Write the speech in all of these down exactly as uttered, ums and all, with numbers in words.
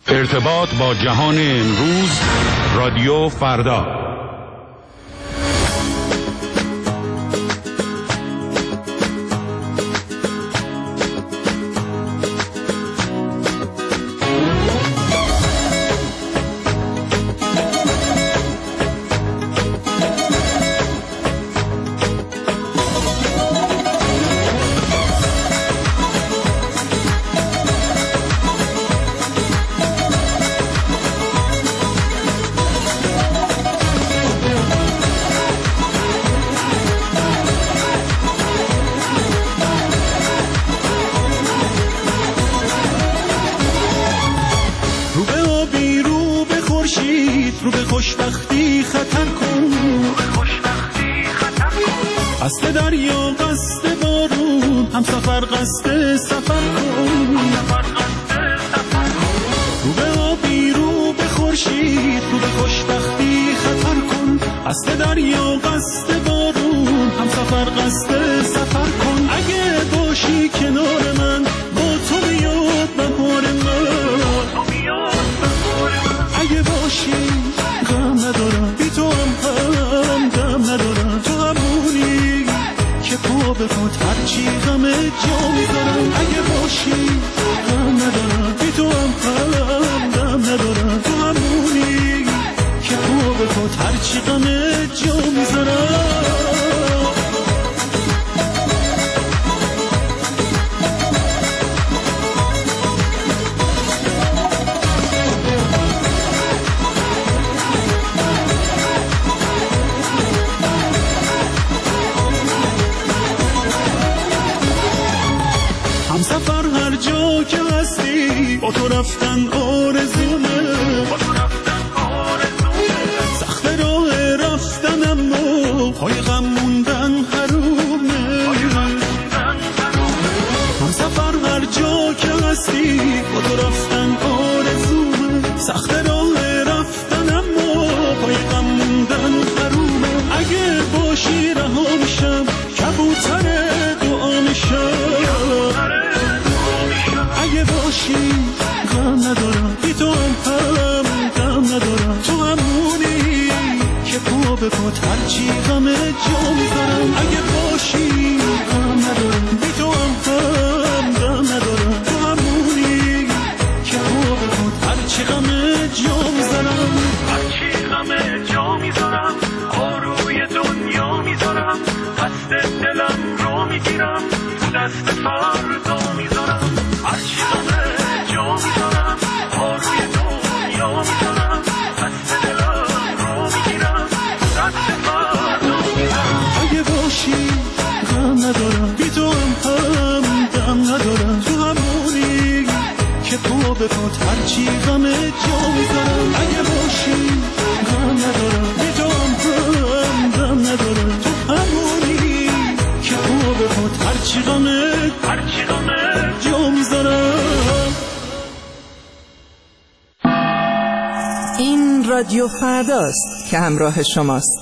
ارتباط با جهان امروز، رادیو فردا. رو به خوشبختی خطر کن، قصد دریا قصد بارون، هم سفر قصد سفر کن. رو به آبی رو به خورشید، رو به خوشبختی خطر کن، قصد دریا قصد بارون، هم سفر قصد سفر کن. اگه باشی کنار من، با تو بیاد بهار من. اگه باشی غم ندارم، بی تو هم هم غم ندارم. تو همونی که پا به پات هرچی غم جا میذارم. اگه باشی غم ندارم، بی تو هم هم غم ندارم. تو همونی که پا به پات هرچی غم جا میذارم. سفر هر جا که هستی، با تو رفتن آرزومه. سخت راه رفتن اما پای غم موندن حرومه. هم سفر هر جا که هستی، با تو رفتن آرزومه. سخت راه رفتن اما پای غم موندن حرومه. اگه باشی رها میشم، کبوتر دعا میشم. اگه باشی غم ندارم، بی تو هم هم غم ندارم. تو همونی که پا به پات هرچی غم جا میذارم. اگه باشی غم ندارم، بی تو هم هم غم ندارم. تو همونی که پا به پات هرچی غم جا میذارم. هرچی غم جا میذارم، آروی دنیا میذارم. دست دلم رو میگیرم، دست فردا میذارم. هرچی غم جا میذارم، آروی دنیا میذارم. دست دلم رو میگیرم، دست فردا میذارم. اگه باشی غم ندارم، بی تو هم هم غم ندارم. تو همونی که پا به پات هرچی غم جا میذارم. اگه باشی غم ندارم، بی تو هم هم غم ندارم. تو همونی که پا به پات هرچی غم هرچی غم جا میذارم. این رادیو فرداست که همراه شماست.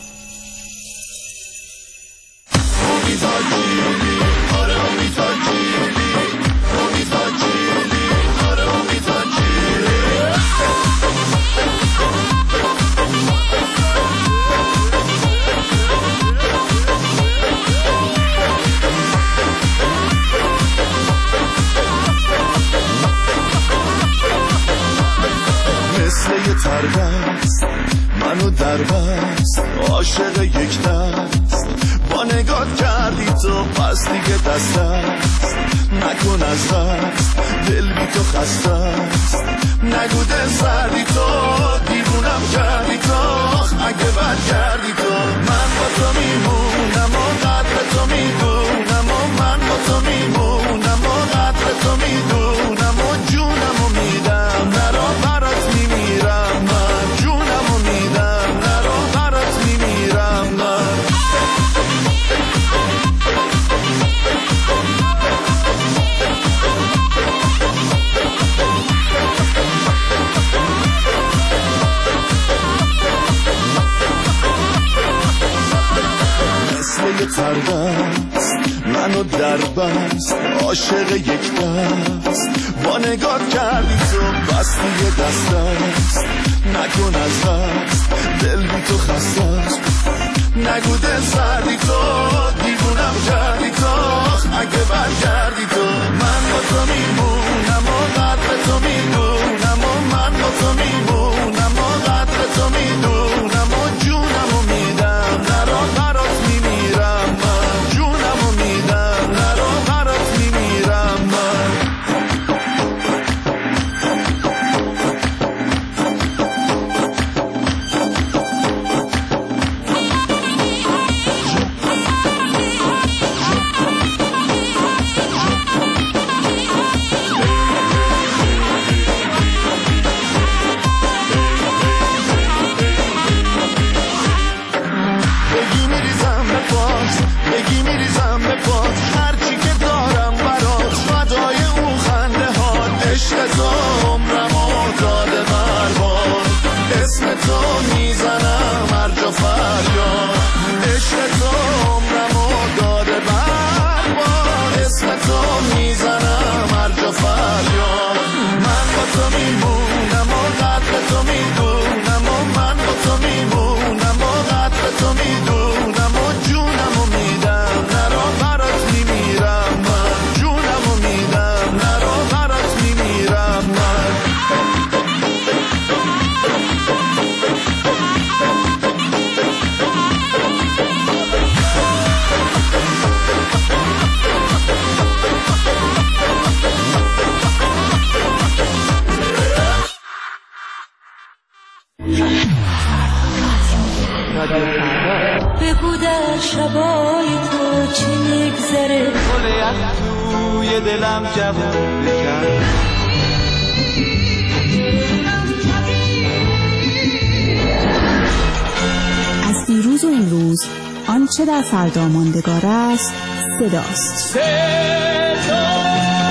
تربست منو دربست، عاشق یک دست. با نگات کردی تو پس دیگه دست است. نکن از دست، دل بی تو خسته است. نگو دل سردی تو، دیوونم کردی تو. اگه بد کردی تو، من با تو میمونم و قدر تو میدونم. و من با تو میمونم و قدر تو میدونم. و جونم و میدم، نرا برات میمیرم. من جونم و میدم، نرا برات میمیرم. من مثل یه تردست منو در بست عاشق یک دست با نگاه کردی تو بستی یه دست دست نکن از دست دل بی تو خسته است نگو دل سردی تو دیوونم کردی تو اگه برگردی تو من با تو میمونم و قدر تو میدونم و من با تو میمونم و قدر تو میدونم و جونم و میدم نرا برات میمیرم من جونم و میدم نرا برات میمیرم من بگو در شبای تو چی میگذره گل یخ توی دلم جوون بکن از دیروز و امروز آنچه در فردا ماندگار است صداست. صدا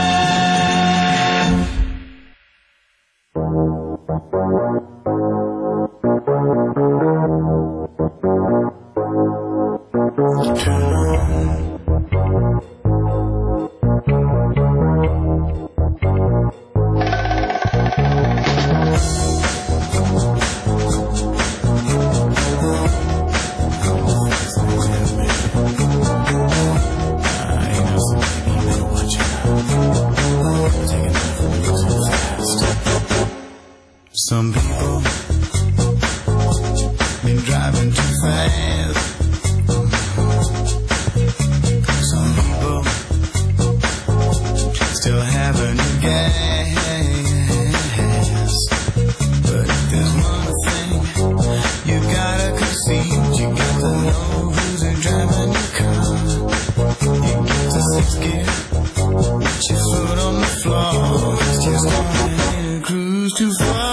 Some people been driving too fast. Some people still having gas. But if there's one thing you gotta concede, you got to know who's driving your car. You get to sixth gear, put your foot on the floor. It's just gonna cruise too far.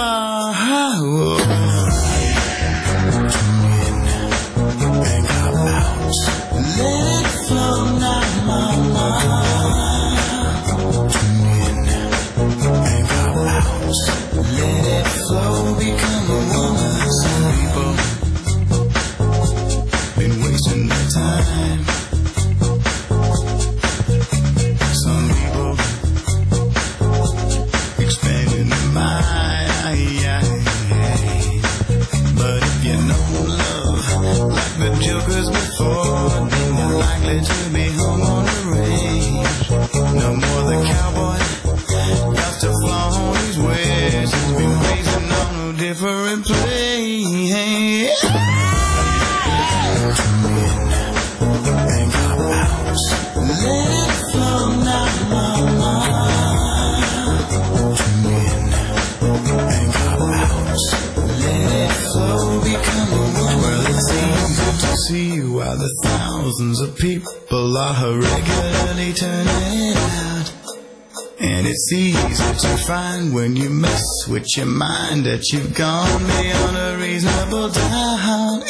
Thousands of people are regularly turning out, and it's easy to find when you mess with your mind that you've gone beyond a reasonable doubt.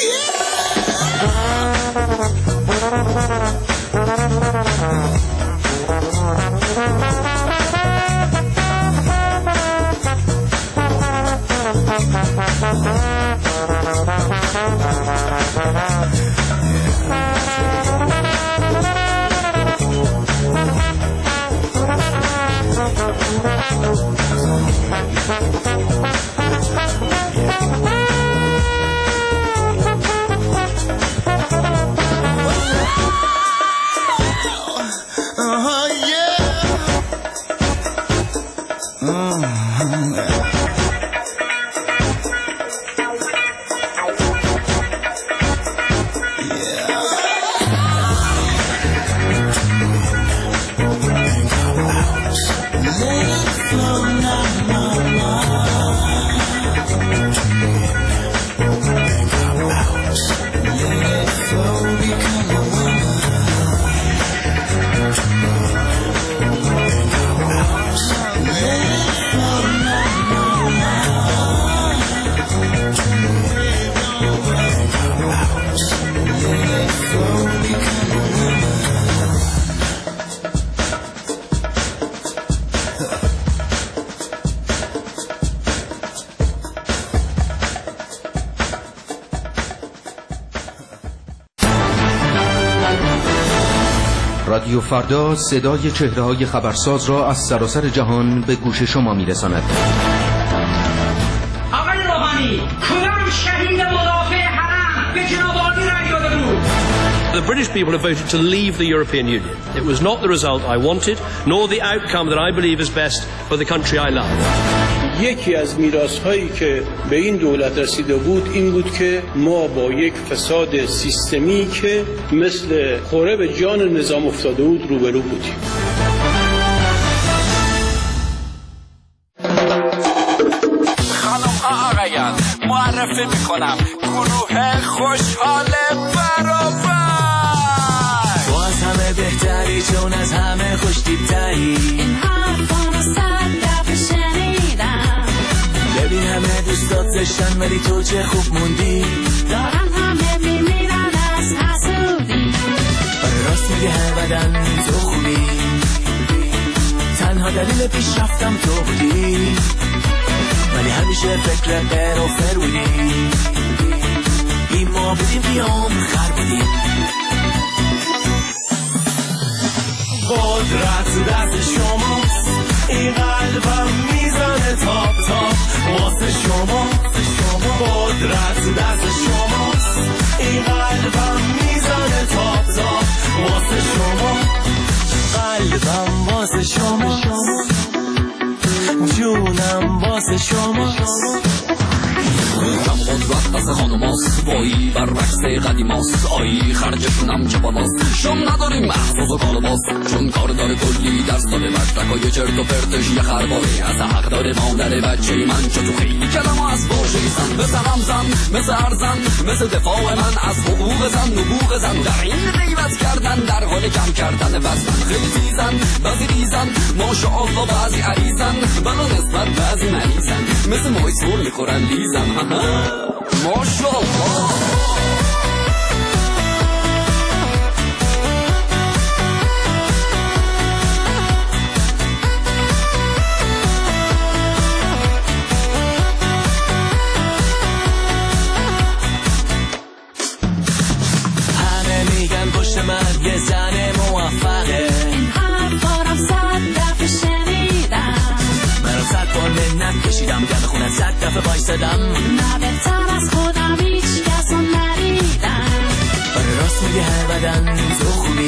Yeah. رادیو فردا صدای چهره‌های خبرساز را از سراسر جهان به گوش شما می‌رساند. آقای روحانی، کدام شهید مدافع حرم به جناب عالی رأی داده بود؟ The British people have voted to leave the European Union. It was not the result I wanted, nor the outcome that I believe is best for the country I love. یکی از میراث‌هایی که به این دولت رسیده بود این بود که ما با یک فساد سیستمی که مثل خوره به جان نظام افتاده بود روبرو بودیم. خانم ها آقایان، معرفی میکنم گروه خوشحال برابر. تو از همه بهتری، چون از همه خوشتیبتری. این حرفانو صد دفعه شنیدم. ببین همه دوستات زشتن ولی تو چه خوب موندی. دارن همه میمیرن از حسودی. آره راست میگه هر بدن تو خوبی. تنها دلیل پیشرفتم تو بودی. ولی همیشه فکر غیر و فر بودی. این ما بودیم بیام خر بودیم. قدرت دست شماست، این قلبم میزنه تاپ تاپ واسه شما. قدرت دست شماست، این قلبم میزنه تاپ تاپ واسه شما. قلبم واسه شما، جونم واسه شما. کم قدرت دست خانماست، وایی برعکس قدیماست. آیی خرجشونم چه بالاست، شم نداریم محفوظ و کالباست. چون کار داره کلی درس داره، مدرکای چرت و پرتش یه خرباره. از حق داره مادر بچه من، چه تو خیلی کلمه از باشیزن. مثل همزن، مثل ارزن، مثل دفاع من از حقوق زن. نبوغ زن در این غیبت کردن، در حال کم کردن وزن. خیلی تیزن، بعضی ریزن، ماشاءالله بعضی عریزن. بلا نسبت بعضی مریضن، مثل مای سور میخورن لیزن. ماشاءالله. همه میگن پشت من یه زن موفقه. این حرفارم صد دفعه شنیدم. منو صد بار منت کشیدم، گم خونت صد دفعه بایستدم. نه بهتر از خودم هیچ کس رو ندیدم. آره راست میگه هر بدن تو خوبی.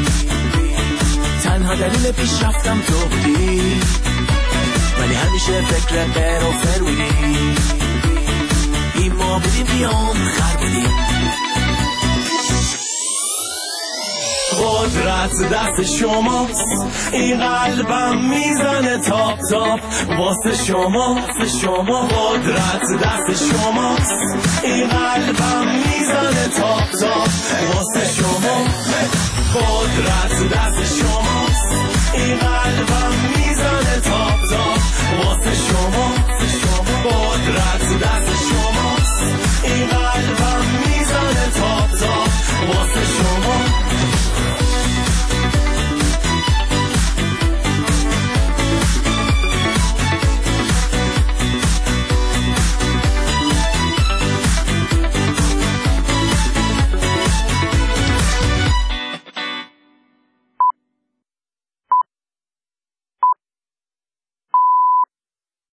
تنها دلیل پیشرفتم تو بودی. ولی همیشه فکر غیر و فر بودی. این ما بودیم بیام خر بودیم. قدرت دست شماست، این قلبم میزنه تاپ تاپ واسه شما. واسه شما قدرت دست شماست، این قلبم میزنه تاپ تاپ واسه شما. قدرت دست شماست، این قلبم میزنه